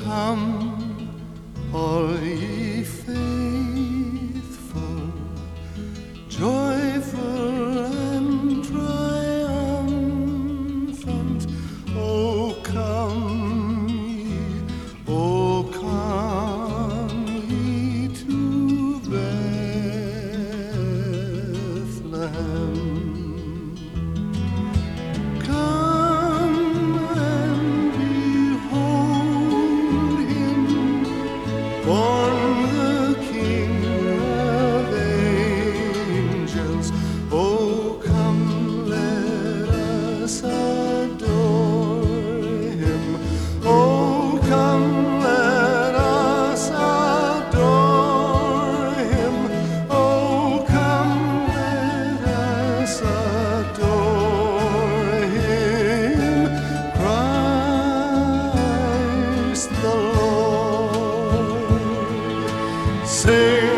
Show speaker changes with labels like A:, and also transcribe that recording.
A: come, all ye faithful, joyful and triumphant. O come ye to Bethlehem. Born the King of angels, oh come, let us adore him. Oh come, let us adore him. Oh come, let us adore him. Christ the Lord. Sing